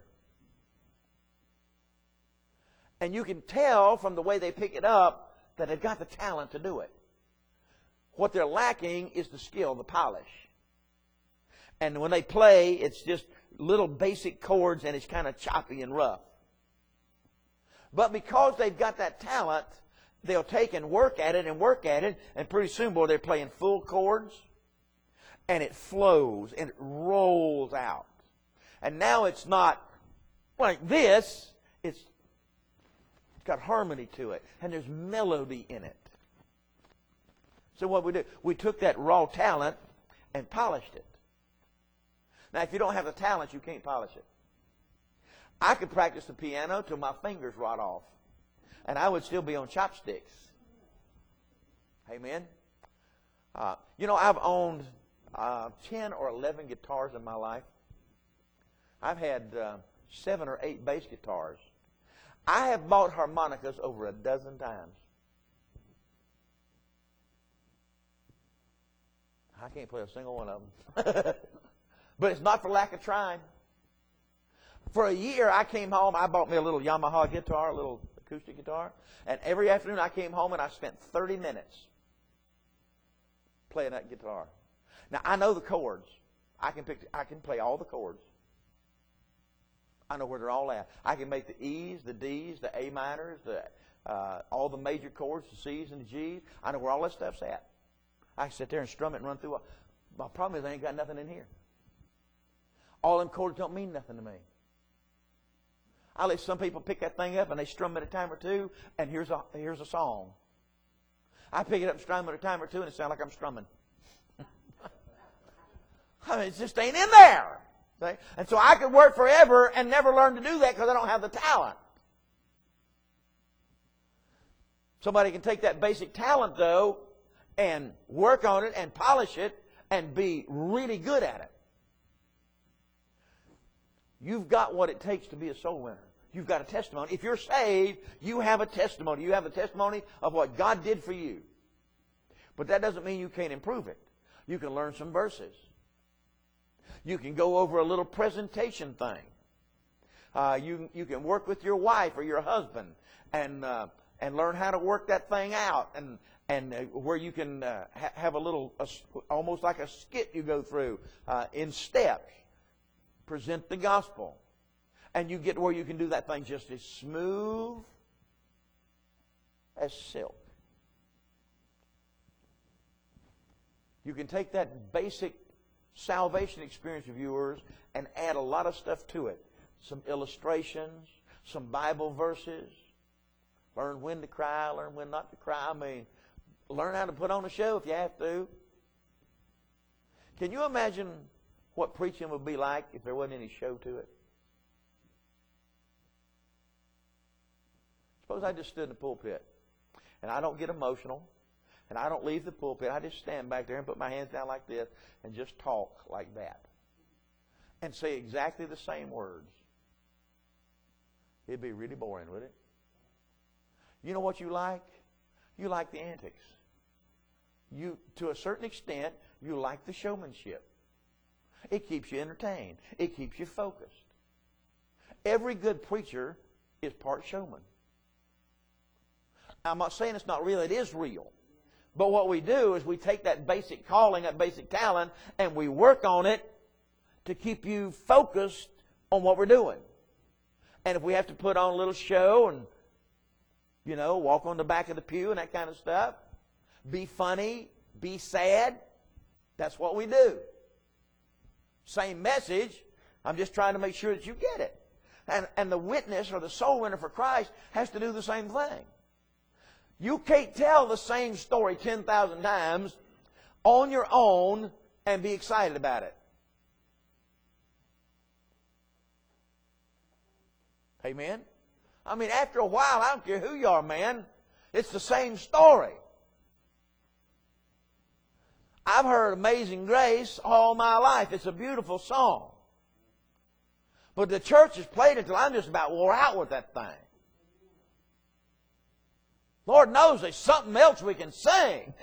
And you can tell from the way they pick it up that they've got the talent to do it. What they're lacking is the skill, the polish. And when they play, it's just little basic chords and it's kind of choppy and rough. But because they've got that talent, they'll take and work at it, and pretty soon, boy, they're playing full chords, and it flows, and it rolls out. And now it's not like this, it's got harmony to it, and there's melody in it. So what we do, we took that raw talent and polished it. Now, if you don't have the talent, you can't polish it. I could practice the piano till my fingers rot off, and I would still be on chopsticks. Amen? I've owned 10 or 11 guitars in my life. I've had 7 or 8 bass guitars. I have bought harmonicas over a dozen times. I can't play a single one of them. But it's not for lack of trying. For a year, I came home, I bought me a little Yamaha guitar, a little acoustic guitar, and every afternoon I came home and I spent 30 minutes playing that guitar. Now, I know the chords. I can play all the chords. I know where they're all at. I can make the E's, the D's, the A minors, all the major chords, the C's and the G's. I know where all that stuff's at. I can sit there and strum it and run through it. My problem is I ain't got nothing in here. All them chords don't mean nothing to me. I let some people pick that thing up and they strum it a time or two, and here's a song. I pick it up and strum it a time or two, and it sounds like I'm strumming. I mean, it just ain't in there. See? And so I could work forever and never learn to do that because I don't have the talent. Somebody can take that basic talent, though, and work on it and polish it and be really good at it. You've got what it takes to be a soul winner. You've got a testimony. If you're saved, you have a testimony. You have a testimony of what God did for you. But that doesn't mean you can't improve it. You can learn some verses. You can go over a little presentation thing. You can work with your wife or your husband and learn how to work that thing out, and where you can have a little, almost like a skit you go through in steps. Present the gospel. And you get where you can do that thing just as smooth as silk. You can take that basic salvation experience of yours and add a lot of stuff to it. Some illustrations, some Bible verses. Learn when to cry, learn when not to cry. I mean, learn how to put on a show if you have to. Can you imagine what preaching would be like if there wasn't any show to it? Suppose I just stood in the pulpit and I don't get emotional and I don't leave the pulpit. I just stand back there and put my hands down like this and just talk like that and say exactly the same words. It'd be really boring, would it? You know what you like? You like the antics. You, to a certain extent, you like the showmanship. It keeps you entertained. It keeps you focused. Every good preacher is part showman. I'm not saying it's not real. It is real. But what we do is we take that basic calling, that basic talent, and we work on it to keep you focused on what we're doing. And if we have to put on a little show and, you know, walk on the back of the pew and that kind of stuff, be funny, be sad, that's what we do. Same message. I'm just trying to make sure that you get it. And the witness or the soul winner for Christ has to do the same thing. You can't tell the same story 10,000 times on your own and be excited about it. Amen? I mean, after a while, I don't care who you are, man. It's the same story. I've heard Amazing Grace all my life. It's a beautiful song. But the church has played it till I'm just about wore out with that thing. Lord knows there's something else we can sing.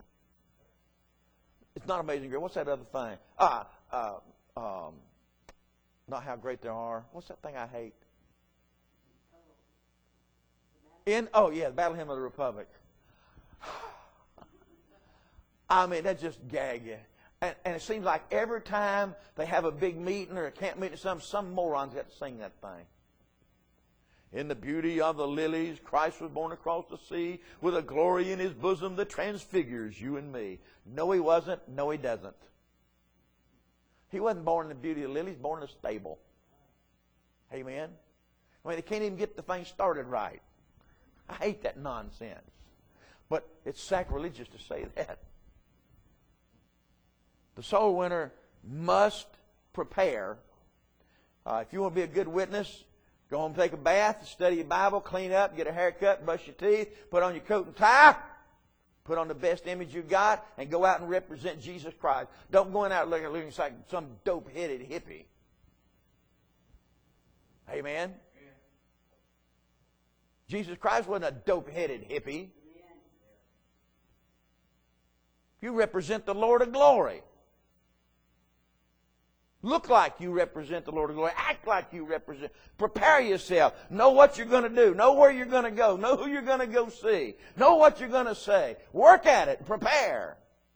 It's not Amazing Grace. What's that other thing? Not How Great They Are. What's that thing I hate? The Battle Hymn of the Republic. I mean, that just gag you. And it seems like every time they have a big meeting or a camp meeting or something, some morons got to sing that thing. In the beauty of the lilies, Christ was born across the sea with a glory in his bosom that transfigures you and me. No, he wasn't. No, he doesn't. He wasn't born in the beauty of the lilies. He was born in a stable. Amen? I mean, they can't even get the thing started right. I hate that nonsense. But it's sacrilegious to say that. The soul winner must prepare. If you want to be a good witness, go home, take a bath, study your Bible, clean up, get a haircut, brush your teeth, put on your coat and tie, put on the best image you got, and go out and represent Jesus Christ. Don't go out looking like some dope-headed hippie. Amen? Jesus Christ wasn't a dope-headed hippie. You represent the Lord of glory. Look like you represent the Lord of glory. Act like you represent. Prepare yourself. Know what you're going to do. Know where you're going to go. Know who you're going to go see. Know what you're going to say. Work at it. Prepare.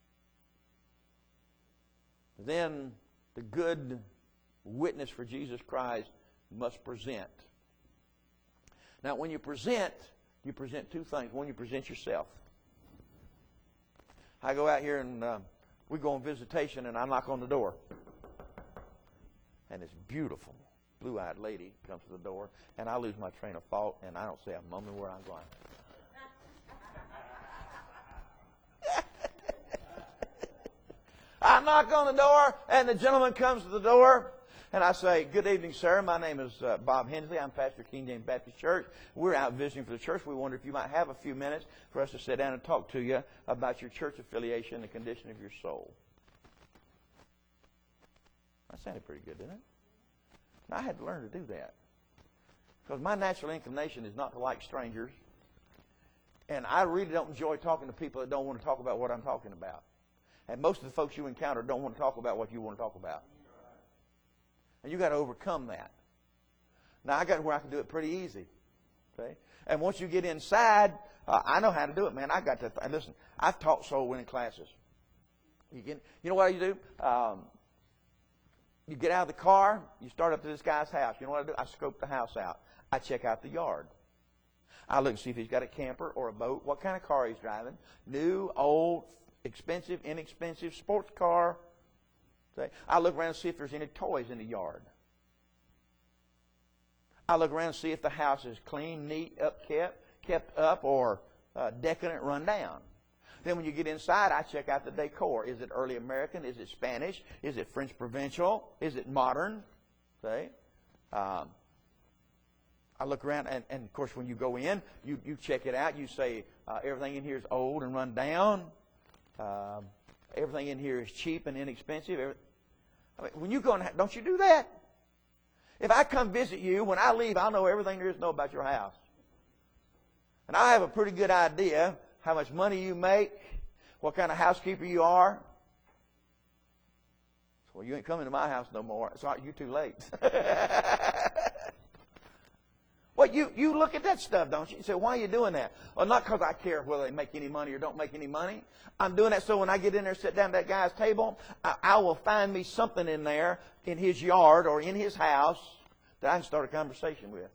Then the good witness for Jesus Christ must present. Now, when you present two things. One, you present yourself. I go out here and we go on visitation and I knock on the door. And this beautiful, blue-eyed lady comes to the door, and I lose my train of thought, and I don't say a moment where I'm going. I knock on the door, and the gentleman comes to the door, And I say, good evening, sir. My name is Bob Hensley. I'm pastor of King James Baptist Church. We're out visiting for the church. We wonder if you might have a few minutes for us to sit down and talk to you about your church affiliation and the condition of your soul. That sounded pretty good, didn't it? Now, I had to learn to do that. Because my natural inclination is not to like strangers. And I really don't enjoy talking to people that don't want to talk about what I'm talking about. And most of the folks you encounter don't want to talk about what you want to talk about. And you got to overcome that. Now, I got where I can do it pretty easy. Okay? And once you get inside, I know how to do it, man. And listen, I've taught soul winning classes. You know what you do? You get out of the car, you start up to this guy's house. You know what I do? I scope the house out. I check out the yard. I look and see if he's got a camper or a boat, what kind of car he's driving. New, old, expensive, inexpensive, sports car. I look around and see if there's any toys in the yard. I look around and see if the house is clean, neat, kept up, or decadent, run down. Then when you get inside, I check out the decor. Is it early American? Is it Spanish? Is it French Provincial? Is it modern? See? I look around, and of course, when you go in, you check it out. You say, everything in here is old and run down. Everything in here is cheap and inexpensive. When you go in, don't you do that? If I come visit you, when I leave, I'll know everything there is to know about your house. And I have a pretty good idea how much money you make, what kind of housekeeper you are. Well, you ain't coming to my house no more. It's all right, you're too late. Well, you look at that stuff, don't you? You say, why are you doing that? Well, not because I care whether they make any money or don't make any money. I'm doing that so when I get in there, sit down at that guy's table, I will find me something in there, in his yard or in his house, that I can start a conversation with.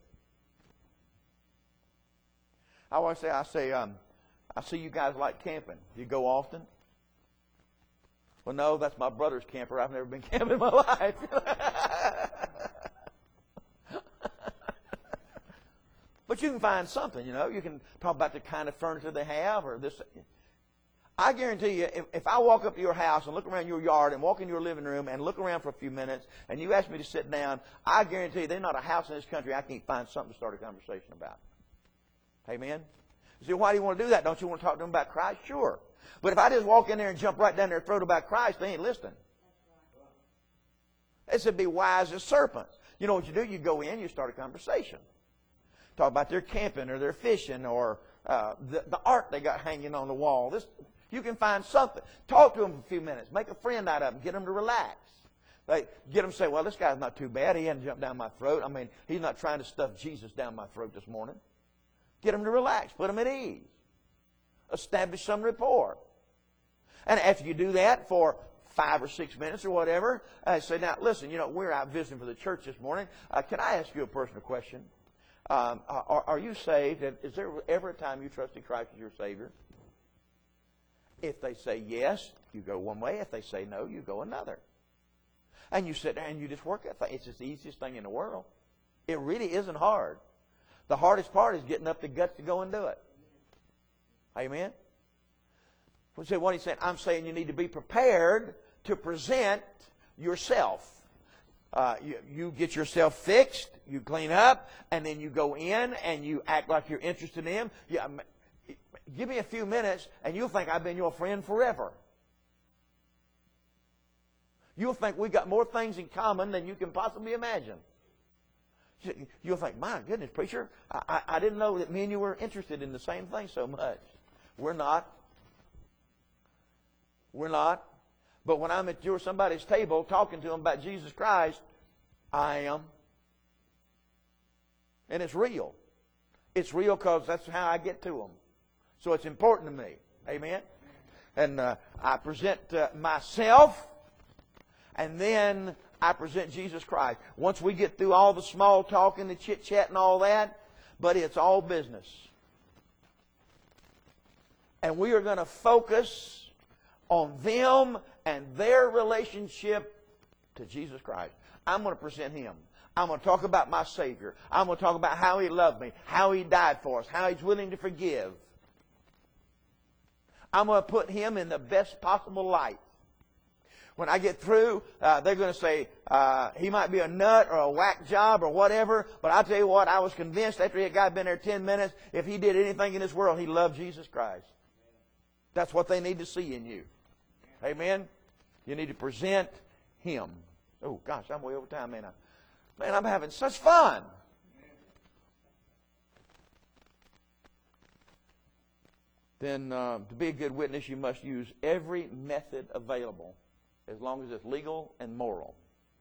I always say, I see you guys like camping. Do you go often? Well, no, that's my brother's camper. I've never been camping in my life. But you can find something, you know. You can talk about the kind of furniture they have or this. I guarantee you, if I walk up to your house and look around your yard and walk in your living room and look around for a few minutes and you ask me to sit down, I guarantee you there's not a house in this country I can't find something to start a conversation about. Amen? You say, why do you want to do that? Don't you want to talk to them about Christ? Sure. But if I just walk in there and jump right down there and throw it about Christ, they ain't listening. This would be wise as serpents. You know what you do? You go in, you start a conversation. Talk about their camping or their fishing or the art they got hanging on the wall. You can find something. Talk to them for a few minutes. Make a friend out of them. Get them to relax. Get them to say, well, this guy's not too bad. He hasn't jumped down my throat. I mean, he's not trying to stuff Jesus down my throat this morning. Get them to relax. Put them at ease. Establish some rapport. And after you do that for 5 or 6 minutes or whatever, say, now, listen, you know, we're out visiting for the church this morning. Can I ask you a personal question? Are you saved? Is there ever a time you trusted Christ as your Savior? If they say yes, you go one way. If they say no, you go another. And you sit there and you just work that thing. It's just the easiest thing in the world. It really isn't hard. The hardest part is getting up the guts to go and do it. Amen? We say, what he's saying, I'm saying you need to be prepared to present yourself. You get yourself fixed, you clean up, and then you go in and you act like you're interested in him. Give me a few minutes, and you'll think I've been your friend forever. You'll think we got more things in common than you can possibly imagine. You'll think, my goodness, preacher, I didn't know that me and you were interested in the same thing so much. We're not. We're not. But when I'm at somebody's table talking to them about Jesus Christ, I am. And it's real. It's real because that's how I get to them. So it's important to me. Amen? And I present myself, and then I present Jesus Christ. Once we get through all the small talk and the chit-chat and all that, but it's all business. And we are going to focus on them and their relationship to Jesus Christ. I'm going to present Him. I'm going to talk about my Savior. I'm going to talk about how He loved me, how He died for us, how He's willing to forgive. I'm going to put Him in the best possible light. When I get through, they're going to say, he might be a nut or a whack job or whatever, but I'll tell you what, I was convinced after that guy had been there 10 minutes, if he did anything in this world, he loved Jesus Christ. That's what they need to see in you. Amen? You need to present Him. Oh, gosh, I'm way over time, man. Man, I'm having such fun. Then to be a good witness, you must use every method available, as long as it's legal and moral.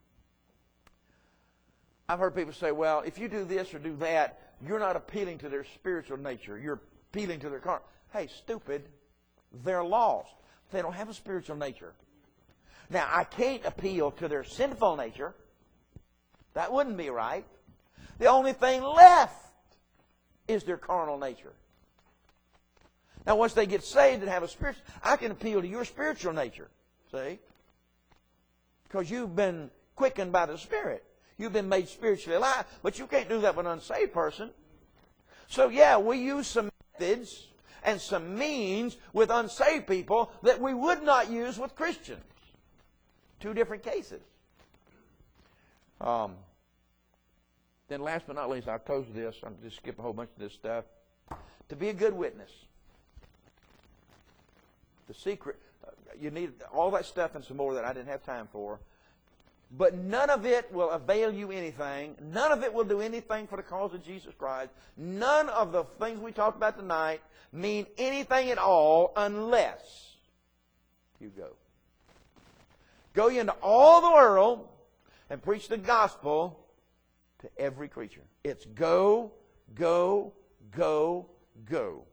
I've heard people say, well, if you do this or do that, you're not appealing to their spiritual nature. You're appealing to their carnal. Hey, stupid, they're lost. They don't have a spiritual nature. Now, I can't appeal to their sinful nature. That wouldn't be right. The only thing left is their carnal nature. Now, once they get saved and have a spiritual, I can appeal to your spiritual nature. See? Because you've been quickened by the Spirit. You've been made spiritually alive. But you can't do that with an unsaved person. So, yeah, we use some methods and some means with unsaved people that we would not use with Christians. Two different cases. Then last but not least, I'll close with this. I'll just skip a whole bunch of this stuff. To be a good witness, the secret, you need all that stuff and some more that I didn't have time for. But none of it will avail you anything. None of it will do anything for the cause of Jesus Christ. None of the things we talked about tonight mean anything at all unless you go. Go ye into all the world and preach the gospel to every creature. It's go, go, go, go.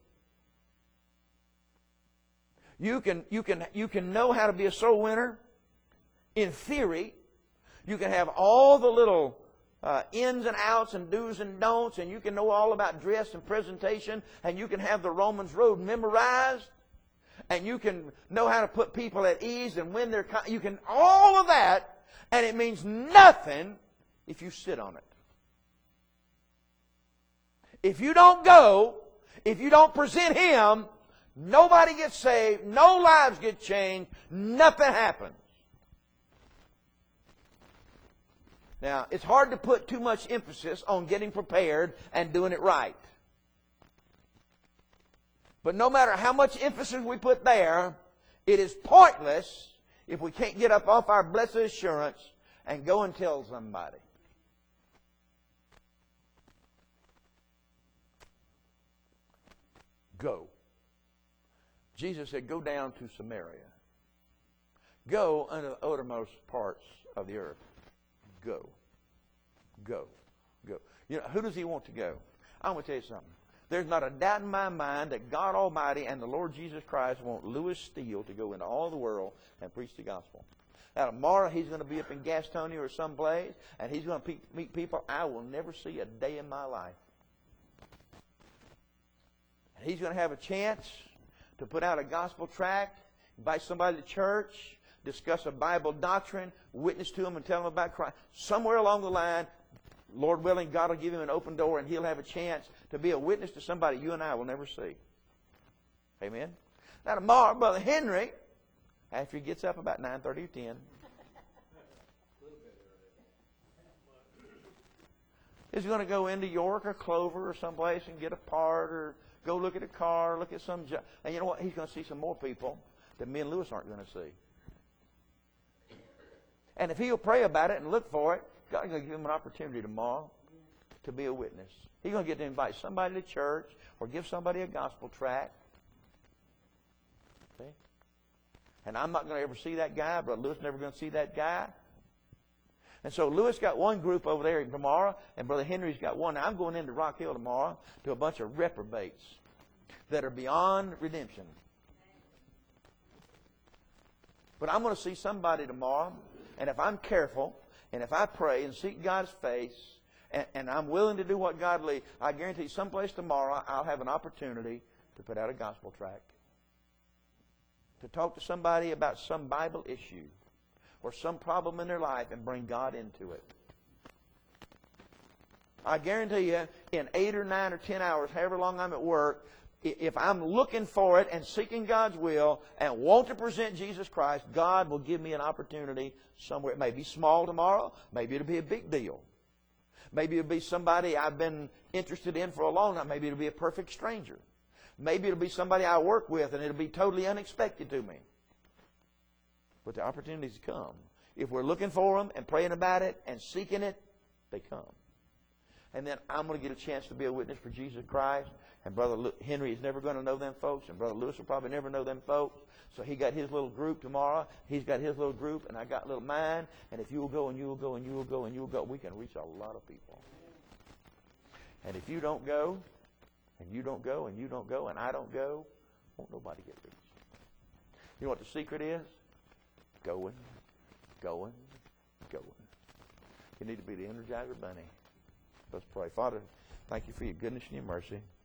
You can know how to be a soul winner in theory. You can have all the little ins and outs and do's and don'ts, and you can know all about dress and presentation, and you can have the Romans Road memorized, and you can know how to put people at ease and win their... You can all of that, and it means nothing if you sit on it. If you don't go, if you don't present Him, nobody gets saved, no lives get changed, nothing happens. Now, it's hard to put too much emphasis on getting prepared and doing it right. But no matter how much emphasis we put there, it is pointless if we can't get up off our blessed assurance and go and tell somebody. Go. Jesus said, go down to Samaria. Go unto the uttermost parts of the earth. Go. Go. Go. You know, who does He want to go? I'm going to tell you something. There's not a doubt in my mind that God Almighty and the Lord Jesus Christ want Lewis Steele to go into all the world and preach the gospel. Now, tomorrow he's going to be up in Gastonia or someplace, and he's going to meet people I will never see a day in my life. And he's going to have a chance to put out a gospel tract, invite somebody to church, discuss a Bible doctrine, witness to them and tell them about Christ. Somewhere along the line, Lord willing, God will give him an open door and he'll have a chance to be a witness to somebody you and I will never see. Amen? Now tomorrow, Brother Henry, after he gets up about 9:30 or 10, is going to go into York or Clover or someplace and get a part or go look at a car, look at some job. And you know what? He's going to see some more people that me and Lewis aren't going to see. And if he'll pray about it and look for it, God's going to give him an opportunity tomorrow to be a witness. He's going to get to invite somebody to church or give somebody a gospel tract. See? And I'm not going to ever see that guy, but Lewis never going to see that guy. And so Lewis got one group over there tomorrow, and Brother Henry's got one. Now, I'm going into Rock Hill tomorrow to a bunch of reprobates that are beyond redemption. But I'm going to see somebody tomorrow, and if I'm careful, and if I pray and seek God's face, and I'm willing to do what God leads, I guarantee you someplace tomorrow I'll have an opportunity to put out a gospel tract. To talk to somebody about some Bible issue or some problem in their life and bring God into it. I guarantee you, in 8 or 9 or 10 hours, however long I'm at work, if I'm looking for it and seeking God's will and want to present Jesus Christ, God will give me an opportunity somewhere. It may be small tomorrow. Maybe it'll be a big deal. Maybe it'll be somebody I've been interested in for a long time. Maybe it'll be a perfect stranger. Maybe it'll be somebody I work with and it'll be totally unexpected to me. But the opportunities come. If we're looking for them and praying about it and seeking it, they come. And then I'm going to get a chance to be a witness for Jesus Christ. And Brother Henry is never going to know them folks. And Brother Lewis will probably never know them folks. So he got his little group tomorrow. He's got his little group. And I got little mine. And if you'll go and you'll go and you'll go and you'll go, we can reach a lot of people. And if you don't go, and you don't go, and you don't go, and I don't go, won't nobody get reached. You know what the secret is? Going, going, going. You need to be the Energizer Bunny. Let's pray. Father, thank you for your goodness and your mercy.